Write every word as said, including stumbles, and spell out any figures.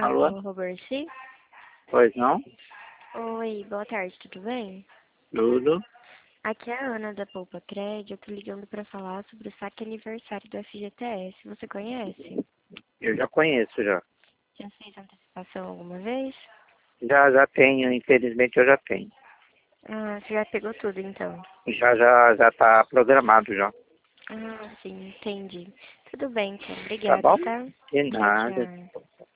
Alô? Roberci? Pois não? Oi, boa tarde, tudo bem? Tudo? Aqui é a Ana da Poupa Crédito, eu tô ligando pra falar sobre o saque aniversário do F G T S. Você conhece? Eu já conheço já. Já fez antecipação alguma vez? Já, já tenho, infelizmente eu já tenho. Ah, você já pegou tudo então. Já, já, já tá programado já. Ah, sim, entendi. Tudo bem, então. Tá Obrigada, bom? tá? De Tchau, nada. tchau.